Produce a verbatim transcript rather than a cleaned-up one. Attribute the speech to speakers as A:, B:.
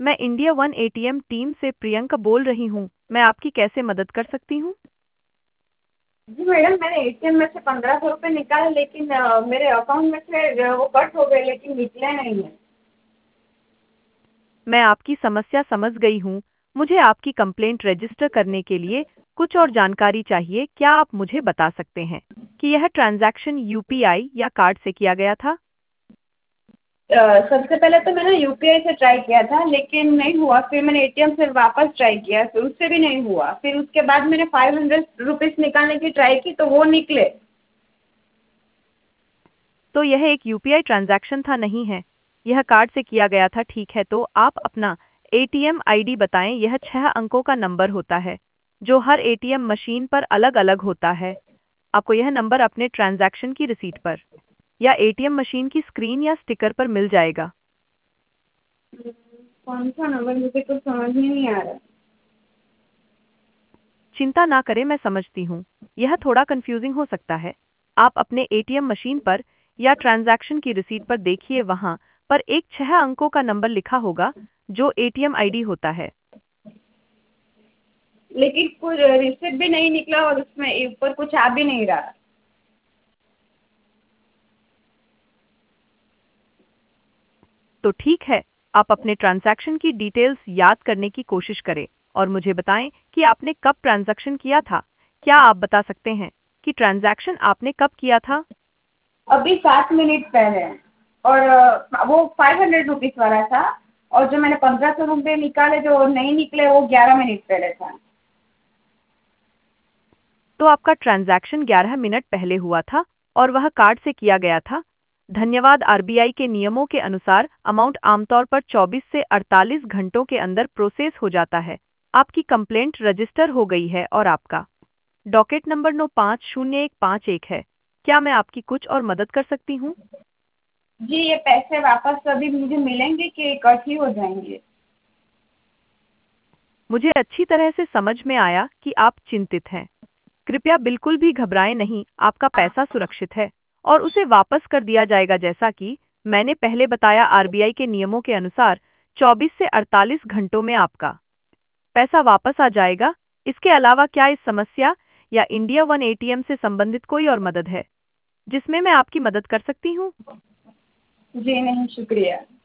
A: मैं India one ATM team से प्रियंका बोल रही हूँ। मैं आपकी कैसे मदद कर सकती हूँ?
B: जी मैडम, मैंने एटीएम में से पंद्रह सौ रुपये निकाले, लेकिन अ, मेरे अकाउंट में से अ, वो कट हो गए, लेकिन निकले नहीं है।
A: मैं आपकी समस्या समझ गई हूँ। मुझे आपकी कंप्लेंट रजिस्टर करने के लिए कुछ और जानकारी चाहिए। क्या आप मुझे बता सकते हैं कि यह ट्रांजैक्शन यूपीआई या कार्ड से किया गया था?
B: अ, सबसे पहले तो मैंने यूपीआई से ट्राई किया था, लेकिन नहीं हुआ। फिर मैंने एटीएम से वापस ट्राई किया, फिर उससे भी नहीं हुआ। फिर उसके बाद मैंने फाइव हंड्रेड रुपीज़ निकालने की ट्राई की, तो वो निकले।
A: तो यह एक यूपीआई ट्रांजैक्शन था, नहीं है। यह कार्ड से किया गया था, ठीक है। तो आप अपना एटीएम आईडी बताएं। यह छह अंकों का नंबर होता है जो हर एटीएम मशीन पर अलग-अलग होता है। आपको यह नंबर अपने ट्रांजैक्शन की रिसीट पर या एटीएम मशीन की स्क्रीन या स्टिकर पर मिल जाएगा।
B: कौन सा नंबर, मुझे तो समझ में नहीं आ रहा।
A: चिंता ना करें, मैं समझती हूँ। यह थोड़ा कंफ्यूजिंग हो सकता है। आप अपने एटीएम मशीन पर या ट्रांजैक्शन की रिसीट पर देखिए, वहाँ पर एक छह अंकों का नंबर लिखा होगा जो एटीएम आईडी होता है।
B: लेकिन कोई रिसिप्ट भी नहीं निकला और उसमें ऊपर कुछ आ भी नहीं रहा।
A: तो ठीक है, आप अपने ट्रांजैक्शन की डिटेल्स याद करने की कोशिश करें और मुझे बताएं कि आपने कब ट्रांजैक्शन किया था। क्या आप बता सकते हैं कि ट्रांजैक्शन आपने कब किया था?
B: अभी सात मिनट पहले। और अ, वो फाइव हंड्रेड रुपीज़ वाला था। और जो मैंने पंद्रह सौ रुपये निकाले जो नहीं निकले, वो ग्यारह मिनट पहले था।
A: तो आपका ट्रांजैक्शन ग्यारह मिनट पहले हुआ था और वह कार्ड से किया गया था। धन्यवाद। आरबीआई के नियमों के अनुसार अमाउंट आमतौर पर चौबीस से अड़तालीस घंटों के अंदर प्रोसेस हो जाता है। आपकी कंप्लेंट रजिस्टर हो गई है और आपका डॉकेट नंबर नौ पाँच शून्य एक पाँच एक है। क्या मैं आपकी कुछ और मदद कर सकती हूँ?
B: जी, ये पैसे वापस अभी मुझे मिलेंगे कि कट ही हो जाएंगे?
A: मुझे अच्छी तरह से समझ में आया कि आप चिंतित हैं। कृपया बिल्कुल भी घबराएं नहीं, आपका पैसा सुरक्षित है और उसे वापस कर दिया जाएगा। जैसा कि मैंने पहले बताया, आरबीआई के नियमों के अनुसार चौबीस से अड़तालीस घंटों में आपका पैसा वापस आ जाएगा। इसके अलावा क्या इस समस्या या इंडिया वन एटीएम से संबंधित कोई और मदद है जिसमें मैं आपकी मदद कर सकती हूँ?
B: जी नहीं, शुक्रिया।